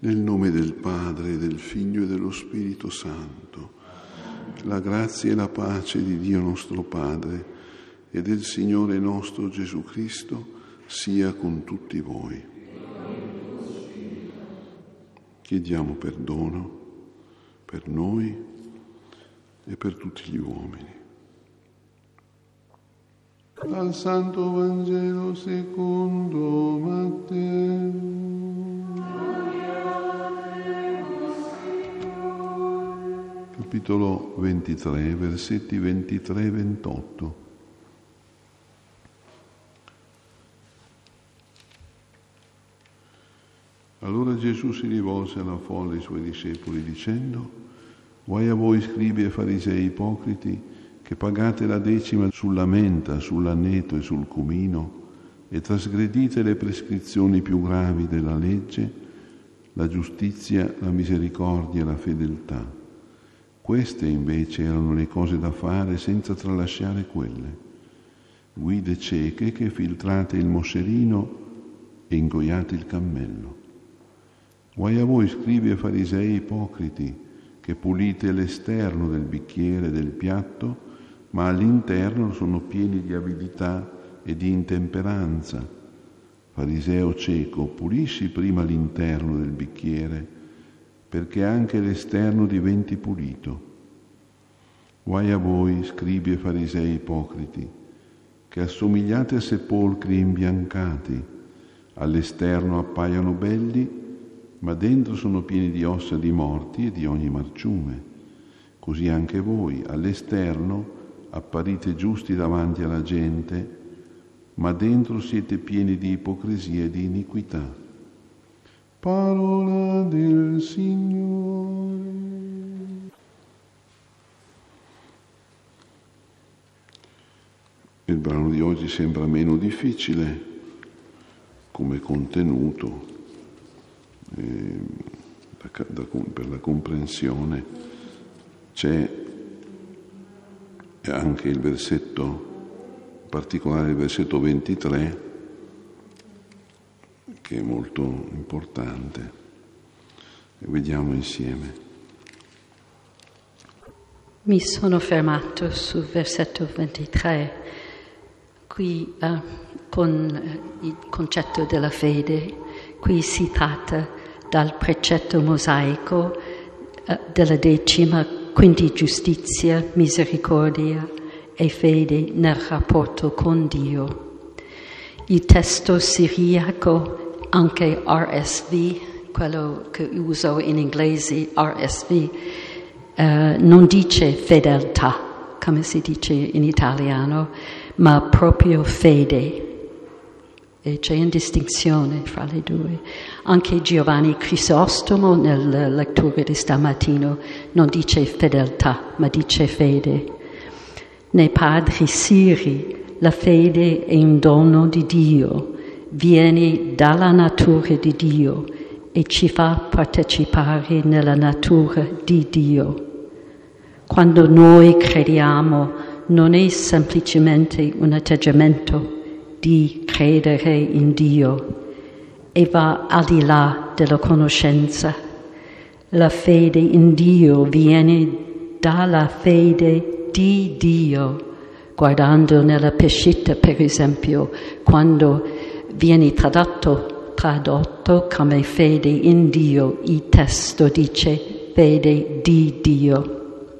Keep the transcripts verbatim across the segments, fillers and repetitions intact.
Nel nome del Padre, del Figlio e dello Spirito Santo, la grazia e la pace di Dio nostro Padre e del Signore nostro Gesù Cristo sia con tutti voi. Chiediamo perdono per noi e per tutti gli uomini. Dal Santo Vangelo secondo Matteo. Capitolo ventitré, versetti ventitré e ventotto. Allora Gesù si rivolse alla folla e ai suoi discepoli dicendo: Guai a voi scribi e farisei ipocriti, che pagate la decima sulla menta, sull'aneto e sul cumino e trasgredite le prescrizioni più gravi della legge, la giustizia, la misericordia e la fedeltà. Queste invece erano le cose da fare senza tralasciare quelle. Guide cieche che filtrate il moscerino e ingoiate il cammello. Guai a voi scribi e farisei ipocriti, che pulite l'esterno del bicchiere e del piatto, ma all'interno sono pieni di avidità e di intemperanza. Fariseo cieco, pulisci prima l'interno del bicchiere, perché anche l'esterno diventi pulito. Guai a voi, scribi e farisei ipocriti, che assomigliate a sepolcri imbiancati, all'esterno appaiono belli, ma dentro sono pieni di ossa di morti e di ogni marciume. Così anche voi, all'esterno, apparite giusti davanti alla gente, ma dentro siete pieni di ipocrisia e di iniquità. Parola del Signore. Il brano di oggi sembra meno difficile come contenuto eh, da, da, per la comprensione. C'è anche il versetto, in particolare il versetto ventitré, che è molto importante. E vediamo insieme. Mi sono fermato sul versetto ventitré, qui uh, con uh, il concetto della fede. Qui si tratta dal precetto mosaico uh, della decima, quindi giustizia, misericordia e fede nel rapporto con Dio. Il testo siriaco, anche R S V, quello che uso in inglese, R S V, eh, non dice fedeltà, come si dice in italiano, ma proprio fede. E c'è una distinzione fra le due. Anche Giovanni Crisostomo, nella lettura di stamattina, non dice fedeltà, ma dice fede. Nei padri siri, la fede è un dono di Dio, viene dalla natura di Dio e ci fa partecipare nella natura di Dio. Quando noi crediamo non è semplicemente un atteggiamento di credere in Dio e va al di là della conoscenza. La fede in Dio viene dalla fede di Dio, guardando nella Peshitta, per esempio, quando viene tradotto, tradotto come fede in Dio, il testo dice fede di Dio.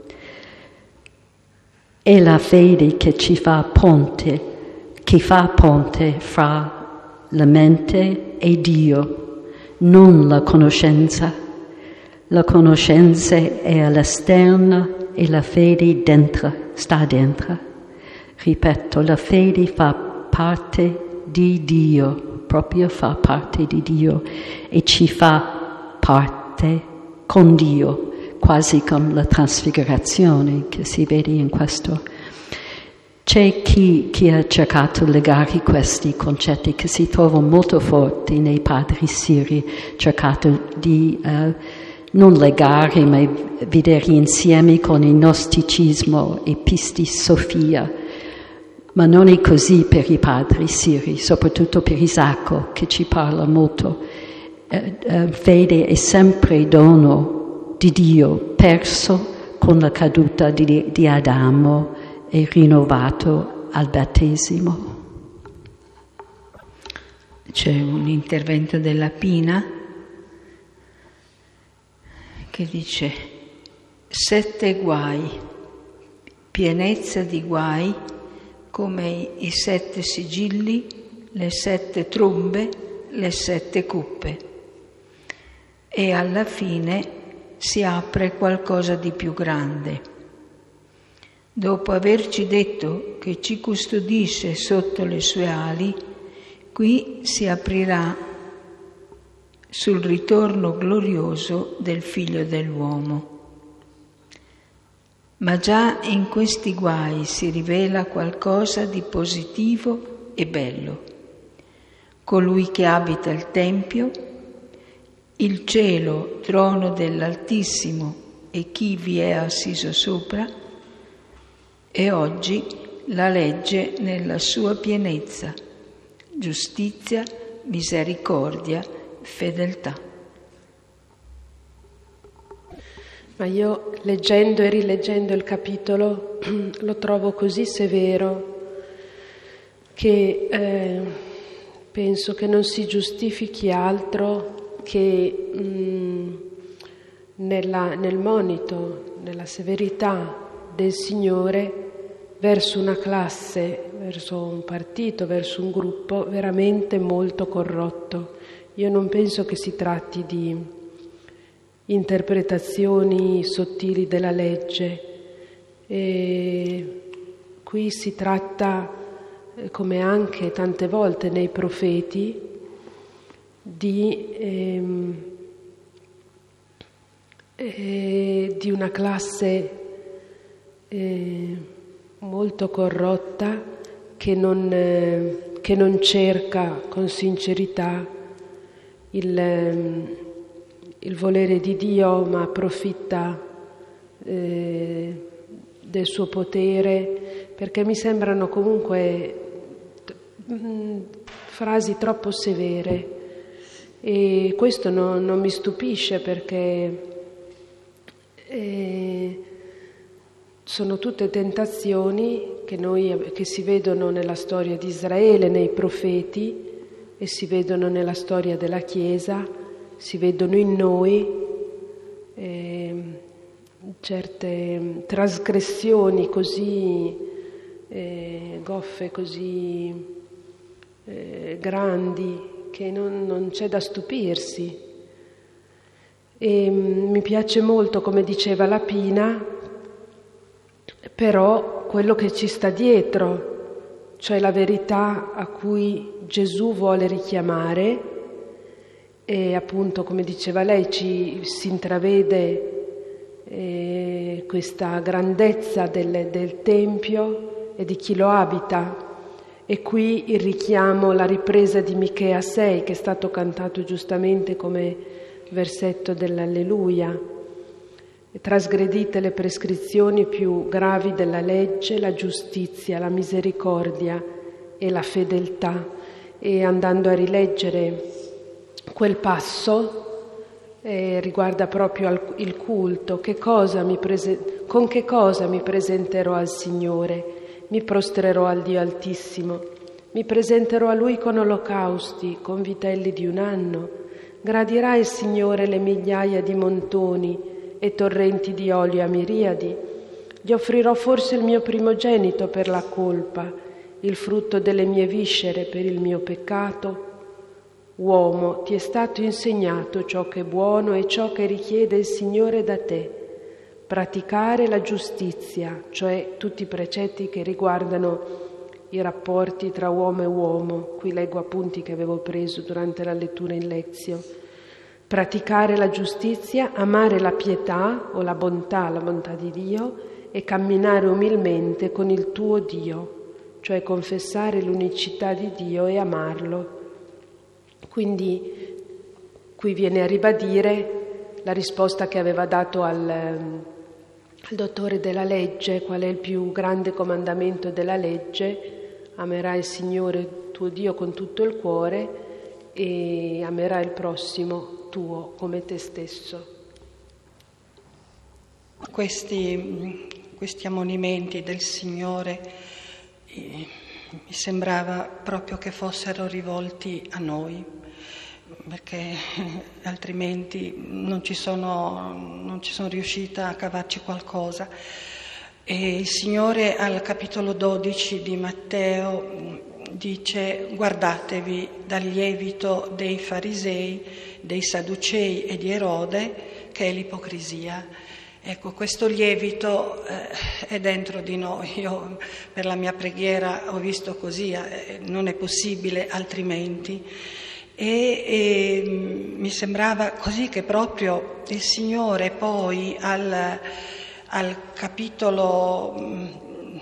È la fede che ci fa ponte, che fa ponte fra la mente e Dio, non la conoscenza. La conoscenza è all'esterno e la fede dentro, sta dentro. Ripeto, la fede fa parte di Dio, proprio fa parte di Dio e ci fa parte con Dio, quasi come la trasfigurazione che si vede in questo. C'è chi, chi ha cercato di legare questi concetti che si trovano molto forti nei padri siri, cercato di uh, non legare ma vedere insieme con il gnosticismo e pistisofia. Ma non è così per i padri siri, soprattutto per Isacco, che ci parla molto. eh, eh, fede è sempre dono di Dio, perso con la caduta di, di Adamo e rinnovato al battesimo. C'è un intervento della Pina che dice: sette guai, pienezza di guai, come i sette sigilli, le sette trombe, le sette cuppe. E alla fine si apre qualcosa di più grande. Dopo averci detto che ci custodisce sotto le sue ali, qui si aprirà sul ritorno glorioso del Figlio dell'uomo. Ma già in questi guai si rivela qualcosa di positivo e bello. Colui che abita il Tempio, il cielo, trono dell'Altissimo e chi vi è assiso sopra, e oggi la legge nella sua pienezza, giustizia, misericordia, fedeltà. Ma io, leggendo e rileggendo il capitolo, lo trovo così severo che eh, penso che non si giustifichi altro che mh, nella, nel monito, nella severità del Signore verso una classe, verso un partito, verso un gruppo veramente molto corrotto. Io non penso che si tratti di interpretazioni sottili della legge. E qui si tratta, come anche tante volte nei profeti, di, ehm, eh, di una classe eh, molto corrotta che non, eh, che non cerca con sincerità il, eh, il volere di Dio, ma approfitta eh, del suo potere, perché mi sembrano comunque mh, frasi troppo severe. E questo no, non mi stupisce, perché eh, sono tutte tentazioni che, noi, che si vedono nella storia di Israele, nei profeti, e si vedono nella storia della Chiesa, si vedono in noi, eh, certe trasgressioni così eh, goffe, così eh, grandi, che non, non c'è da stupirsi. E mh, mi piace molto, come diceva la Pina, però quello che ci sta dietro, cioè la verità a cui Gesù vuole richiamare, e appunto, come diceva lei, ci si intravede eh, questa grandezza del, del Tempio e di chi lo abita. E qui il richiamo, la ripresa di Michea sei, che è stato cantato giustamente come versetto dell'Alleluia. Trasgredite le prescrizioni più gravi della legge, la giustizia, la misericordia e la fedeltà. E andando a rileggere quel passo, eh, riguarda proprio al, il culto. Che cosa mi prese- con che cosa mi presenterò al Signore? Mi prostrerò al Dio Altissimo, mi presenterò a Lui con olocausti, con vitelli di un anno. Gradirà il Signore le migliaia di montoni e torrenti di olio a miriadi. Gli offrirò forse il mio primogenito per la colpa, il frutto delle mie viscere per il mio peccato. Uomo, ti è stato insegnato ciò che è buono e ciò che richiede il Signore da te. Praticare la giustizia, cioè tutti i precetti che riguardano i rapporti tra uomo e uomo. Qui leggo appunti che avevo preso durante la lettura in lezio. Praticare la giustizia, amare la pietà o la bontà, la bontà di Dio, e camminare umilmente con il tuo Dio, cioè confessare l'unicità di Dio e amarlo. Quindi qui viene a ribadire la risposta che aveva dato al, al dottore della legge: qual è il più grande comandamento della legge? Amerai il Signore tuo Dio con tutto il cuore e amerai il prossimo tuo come te stesso. Questi, questi ammonimenti del Signore eh, mi sembrava proprio che fossero rivolti a noi, perché altrimenti non ci sono, non ci sono riuscita a cavarci qualcosa. E il Signore al capitolo dodici di Matteo dice: guardatevi dal lievito dei farisei, dei sadducei e di Erode, che è l'ipocrisia. Ecco, questo lievito eh, è dentro di noi. Io per la mia preghiera ho visto così, eh, non è possibile altrimenti. E, e mi sembrava così che proprio il Signore poi al, al capitolo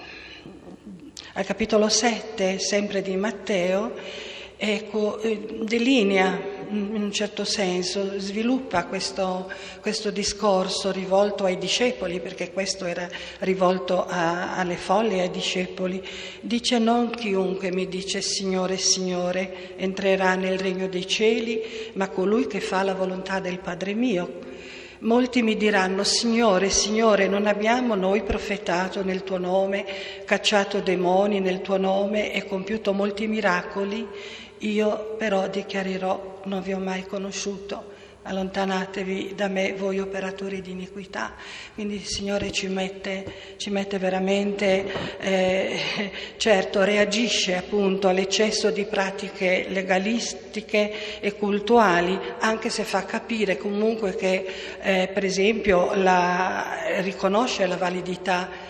al capitolo sette, sempre di Matteo, ecco, delinea in un certo senso, sviluppa questo, questo discorso rivolto ai discepoli, perché questo era rivolto a, alle folle e ai discepoli. Dice: non chiunque mi dice Signore, Signore entrerà nel regno dei cieli, ma colui che fa la volontà del Padre mio. Molti mi diranno: Signore, Signore, non abbiamo noi profetato nel tuo nome, cacciato demoni nel tuo nome e compiuto molti miracoli? Io però dichiarerò: non vi ho mai conosciuto, allontanatevi da me voi operatori di iniquità. Quindi il Signore ci mette, ci mette veramente, eh, certo reagisce appunto all'eccesso di pratiche legalistiche e cultuali, anche se fa capire comunque che eh, per esempio la, riconosce la validità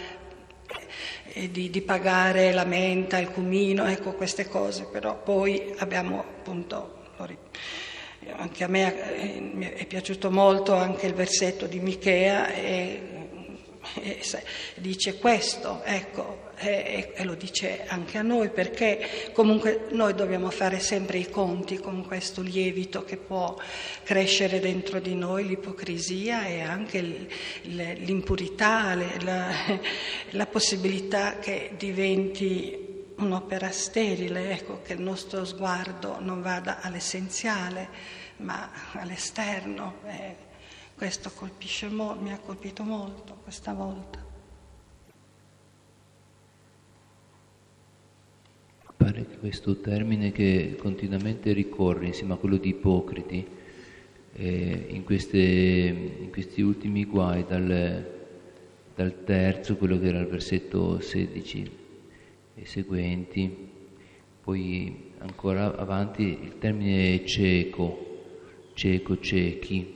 Di, di pagare la menta, il cumino, ecco queste cose, però poi abbiamo appunto, anche a me è piaciuto molto anche il versetto di Michea e, e dice questo, ecco, e, e lo dice anche a noi, perché comunque noi dobbiamo fare sempre i conti con questo lievito che può crescere dentro di noi, l'ipocrisia e anche l'impurità, la, la possibilità che diventi un'opera sterile, ecco, che il nostro sguardo non vada all'essenziale ma all'esterno. E questo colpisce mo- mi ha colpito molto questa volta. Pare che questo termine che continuamente ricorre insieme a quello di ipocriti eh, in, queste, in questi ultimi guai, dal, dal terzo, quello che era il versetto sedici e seguenti, poi ancora avanti il termine cieco, cieco, ciechi.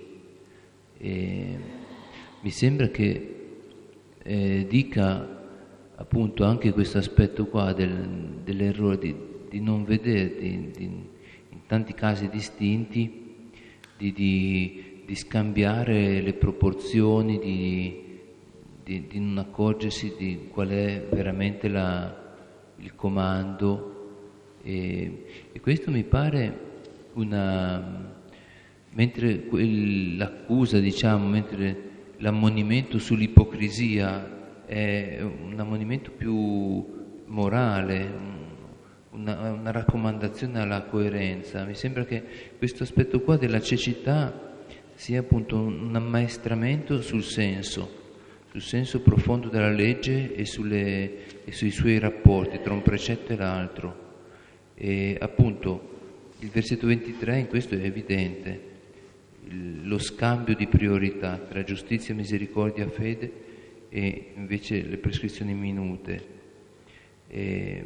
E mi sembra che eh, dica appunto anche questo aspetto qua del, dell'errore di, di non vedere, di, di, in tanti casi distinti, di, di, di scambiare le proporzioni, di, di, di non accorgersi di qual è veramente la, il comando. E, e questo mi pare una... mentre quel, l'accusa, diciamo, mentre l'ammonimento sull'ipocrisia è un ammonimento più morale, una, una raccomandazione alla coerenza. Mi sembra che questo aspetto qua della cecità sia appunto un ammaestramento sul senso, sul senso profondo della legge e, sulle, e sui suoi rapporti tra un precetto e l'altro. E appunto il versetto ventitré in questo è evidente, il, lo scambio di priorità tra giustizia, misericordia, fede e invece le prescrizioni minute. E,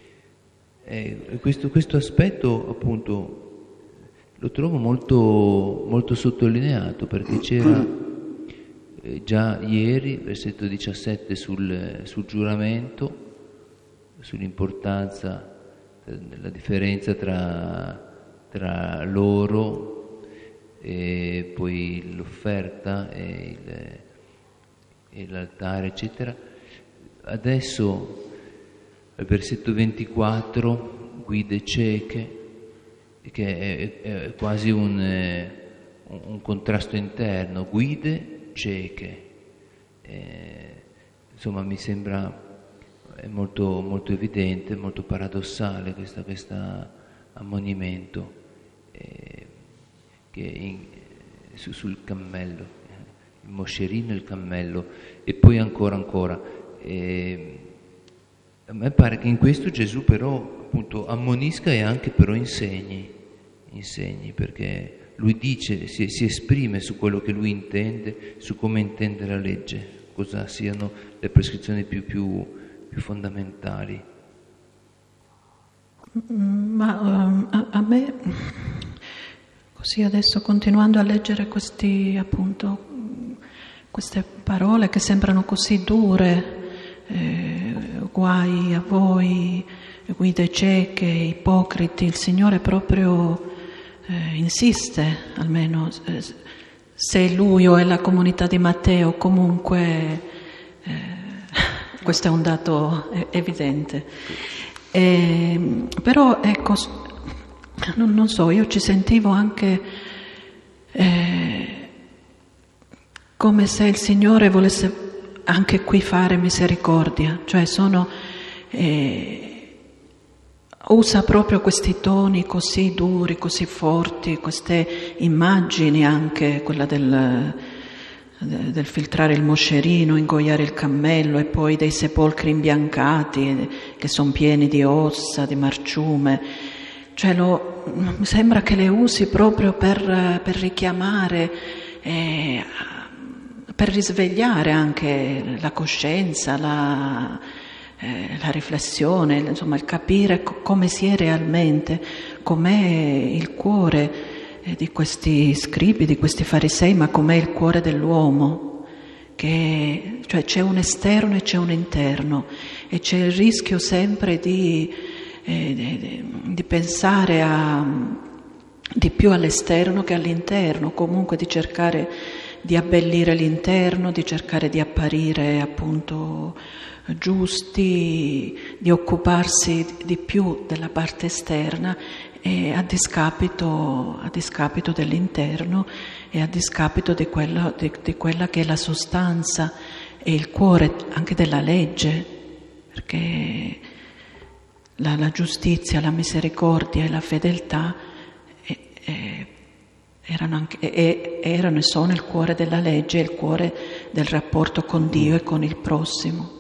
e questo, questo aspetto appunto lo trovo molto, molto sottolineato, perché c'era eh, già ieri, versetto diciassette, sul, sul giuramento, sull'importanza della differenza tra, tra l'oro e poi l'offerta e il e l'altare, eccetera. Adesso al versetto ventiquattro, guide cieche, che è, è quasi un, un contrasto interno, guide cieche. Eh, insomma, mi sembra è molto, molto evidente, molto paradossale questo ammonimento. eh, che in, su, sul cammello, il moscerino e il cammello, e poi ancora ancora. Eh, a me pare che in questo Gesù però appunto ammonisca e anche però insegni, insegni perché lui dice, si, si esprime su quello che lui intende, su come intende la legge, cosa siano le prescrizioni più, più, più fondamentali. Ma um, a, a me, così adesso continuando a leggere questi, appunto, queste parole che sembrano così dure, eh, guai a voi, guide cieche, ipocriti, il Signore proprio eh, insiste, almeno eh, se è lui o è la comunità di Matteo, comunque eh, questo è un dato evidente. Eh, però ecco, non, non so, io ci sentivo anche eh, come se il Signore volesse anche qui fare misericordia, cioè sono, eh, usa proprio questi toni così duri, così forti, queste immagini anche, quella del, del filtrare il moscerino, ingoiare il cammello e poi dei sepolcri imbiancati che sono pieni di ossa, di marciume, cioè lo, mi sembra che le usi proprio per, per richiamare, eh, per risvegliare anche la coscienza, la, eh, la riflessione, insomma il capire co- come si è realmente, com'è il cuore eh, di questi scribi, di questi farisei, ma com'è il cuore dell'uomo, che cioè c'è un esterno e c'è un interno e c'è il rischio sempre di, eh, di, di pensare a, di più all'esterno che all'interno, comunque di cercare di abbellire l'interno, di cercare di apparire appunto giusti, di occuparsi di più della parte esterna e a discapito, a discapito dell'interno e a discapito di quella, di, di quella che è la sostanza e il cuore anche della legge, perché la, la giustizia, la misericordia e la fedeltà è, è, Erano, anche, e, erano e sono il cuore della legge, il cuore del rapporto con Dio e con il prossimo.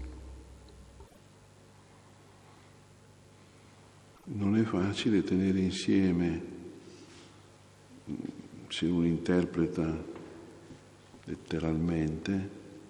Non è facile tenere insieme, se uno interpreta letteralmente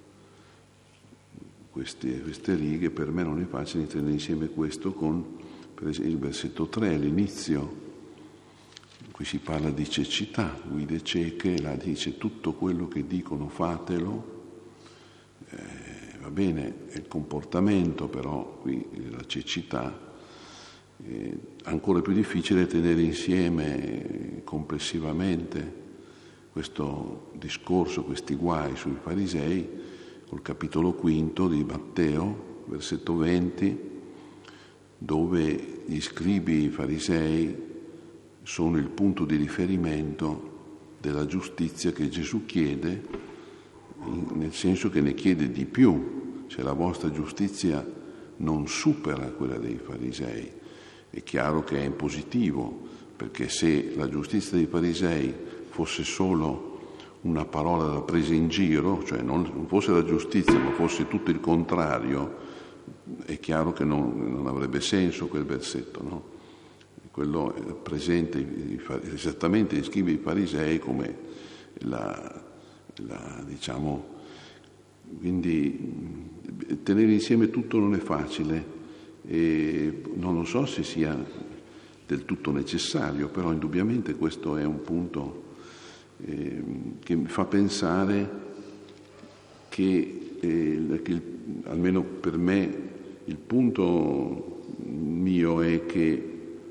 queste, queste righe, per me non è facile tenere insieme questo con, per esempio, il versetto tre, all'inizio. Qui si parla di cecità, guide cieche, là dice tutto quello che dicono fatelo, eh, va bene, è il comportamento, però qui la cecità è ancora più difficile tenere insieme complessivamente questo discorso, questi guai sui farisei, col capitolo quinto di Matteo, versetto venti, dove gli scribi farisei sono il punto di riferimento della giustizia che Gesù chiede, nel senso che ne chiede di più, cioè la vostra giustizia non supera quella dei farisei. È chiaro che è in positivo, perché se la giustizia dei farisei fosse solo una parola da presa in giro, cioè non fosse la giustizia ma fosse tutto il contrario, è chiaro che non, non avrebbe senso quel versetto, no? Quello presente esattamente descrive i farisei come la, la diciamo, quindi tenere insieme tutto non è facile e non lo so se sia del tutto necessario, però indubbiamente questo è un punto eh, che mi fa pensare che, eh, che almeno per me il punto mio è che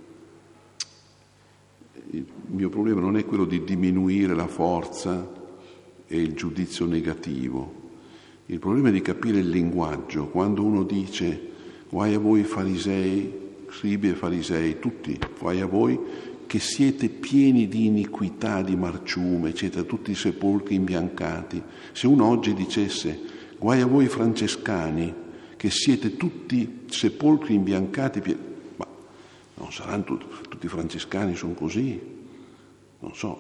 il mio problema non è quello di diminuire la forza e il giudizio negativo. Il problema è di capire il linguaggio. Quando uno dice guai a voi farisei, scribi e farisei, tutti, guai a voi che siete pieni di iniquità, di marciume, eccetera, tutti i sepolcri imbiancati. Se uno oggi dicesse guai a voi francescani che siete tutti sepolcri imbiancati, ma non saranno tutti, tutti i francescani sono così, non so,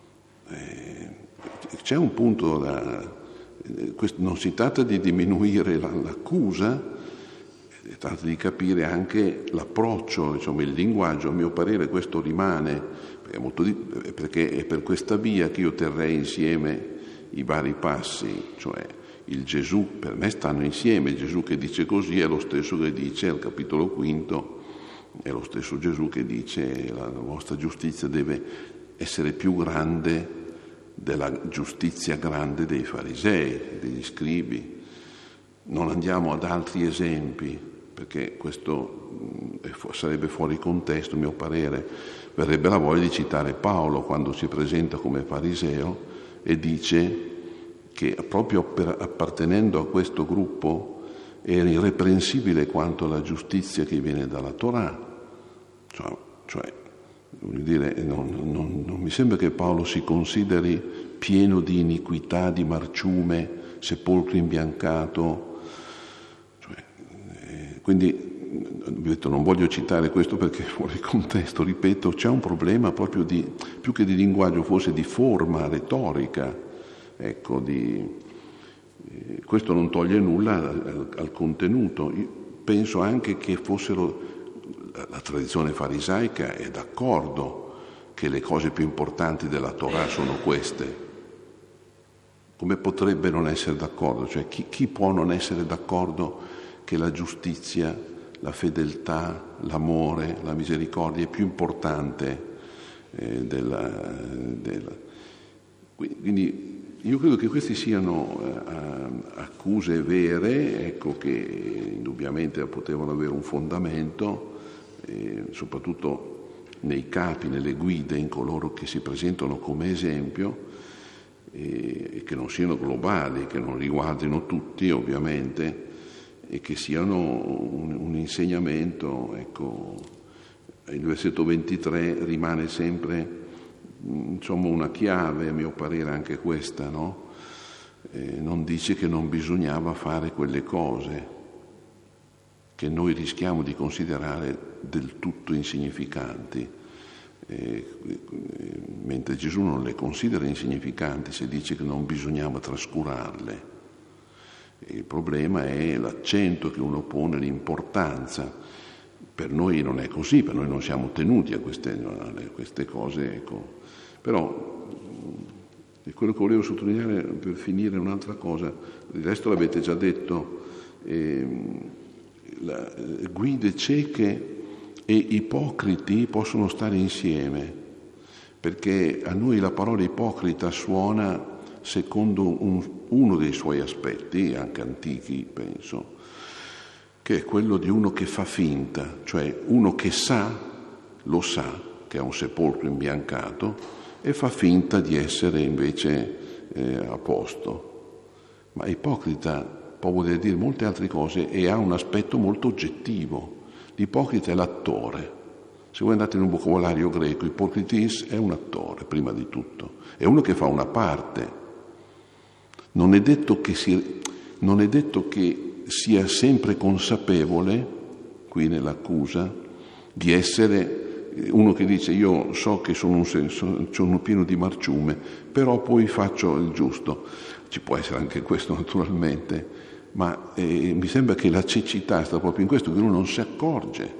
eh, c'è un punto da... eh, questo, non si tratta di diminuire la, l'accusa, si tratta di capire anche l'approccio, insomma il linguaggio. A mio parere questo rimane, perché è, molto di, perché è per questa via che io terrei insieme i vari passi, cioè il Gesù, per me stanno insieme, il Gesù che dice così è lo stesso che dice al capitolo quinto, è lo stesso Gesù che dice la vostra giustizia deve essere più grande della giustizia grande dei farisei, degli scribi. Non andiamo ad altri esempi, perché questo sarebbe fuori contesto, a mio parere. Verrebbe la voglia di citare Paolo quando si presenta come fariseo e dice che proprio per, appartenendo a questo gruppo era irreprensibile quanto la giustizia che viene dalla Torah. Cioè, cioè voglio dire, non, non, non mi sembra che Paolo si consideri pieno di iniquità, di marciume, sepolcro imbiancato. Cioè, eh, quindi vi ho detto, non voglio citare questo perché fuori contesto, ripeto, c'è un problema proprio di, più che di linguaggio, forse di forma retorica, ecco, di, eh, questo non toglie nulla al, al contenuto. Io penso anche che fossero, la, la tradizione farisaica è d'accordo che le cose più importanti della Torah sono queste. Come potrebbe non essere d'accordo? Cioè chi, chi può non essere d'accordo che la giustizia, la fedeltà, l'amore, la misericordia è più importante eh, della, della... Quindi io credo che queste siano eh, accuse vere, ecco, che indubbiamente potevano avere un fondamento, eh, soprattutto nei capi, nelle guide, in coloro che si presentano come esempio, e che non siano globali, che non riguardino tutti ovviamente, e che siano un, un insegnamento. Ecco, il versetto ventitré rimane sempre, insomma, una chiave, a mio parere anche questa, no? Eh, non dice che non bisognava fare quelle cose che noi rischiamo di considerare del tutto insignificanti. Eh, mentre Gesù non le considera insignificanti se dice che non bisognava trascurarle. Il problema è l'accento che uno pone, l'importanza. Per noi non è così, per noi non siamo tenuti a queste, a queste cose, ecco. Però quello che volevo sottolineare per finire è un'altra cosa, il resto l'avete già detto, eh, la, guide cieche e ipocriti possono stare insieme, perché a noi la parola ipocrita suona secondo un, uno dei suoi aspetti, anche antichi penso, che è quello di uno che fa finta, cioè uno che sa, lo sa, che ha un sepolcro imbiancato e fa finta di essere invece eh, a posto. Ma ipocrita può voler dire molte altre cose e ha un aspetto molto oggettivo. L'ipocrita è l'attore. Se voi andate in un vocabolario greco, ipocritis è un attore, prima di tutto. È uno che fa una parte. Non è detto che, si, non è detto che sia sempre consapevole, qui nell'accusa, di essere uno che dice io so che sono, un, sono pieno di marciume, però poi faccio il giusto. Ci può essere anche questo naturalmente, ma eh, mi sembra che la cecità sta proprio in questo, che uno non si accorge.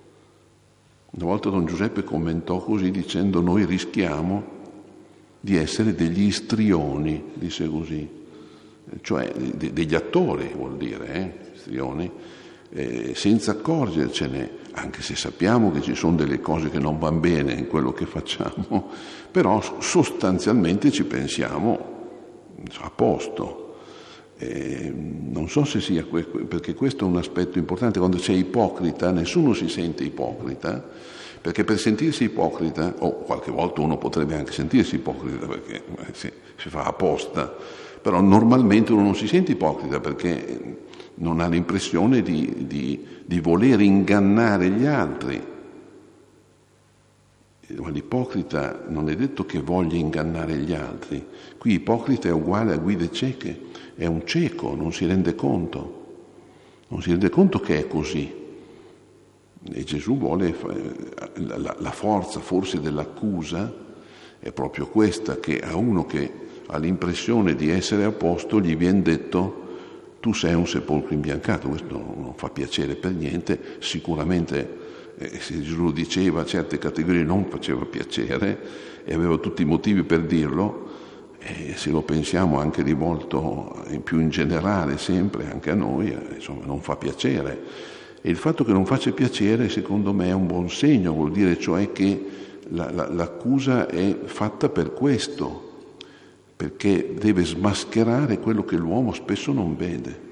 Una volta Don Giuseppe commentò così dicendo noi rischiamo di essere degli istrioni, disse così, cioè de- degli attori vuol dire, eh, istrioni, eh, senza accorgercene, anche se sappiamo che ci sono delle cose che non vanno bene in quello che facciamo, però sostanzialmente ci pensiamo a posto. Eh, non so se sia que- perché questo è un aspetto importante. Quando sei ipocrita nessuno si sente ipocrita, perché per sentirsi ipocrita, o qualche volta uno potrebbe anche sentirsi ipocrita perché eh, si, si fa apposta, però normalmente uno non si sente ipocrita perché non ha l'impressione di, di, di voler ingannare gli altri. Ma l'ipocrita non è detto che voglia ingannare gli altri. Qui ipocrita è uguale a guide cieche, è un cieco, non si rende conto, non si rende conto che è così. E Gesù vuole, la, la forza forse dell'accusa è proprio questa, che a uno che ha l'impressione di essere a posto gli viene detto: tu sei un sepolcro imbiancato. Questo non fa piacere per niente, sicuramente eh, se Gesù lo diceva a certe categorie non faceva piacere e aveva tutti i motivi per dirlo, e se lo pensiamo anche rivolto più in generale sempre anche a noi, eh, insomma non fa piacere. E il fatto che non faccia piacere secondo me è un buon segno, vuol dire cioè che la, la, l'accusa è fatta per questo, perché deve smascherare quello che l'uomo spesso non vede.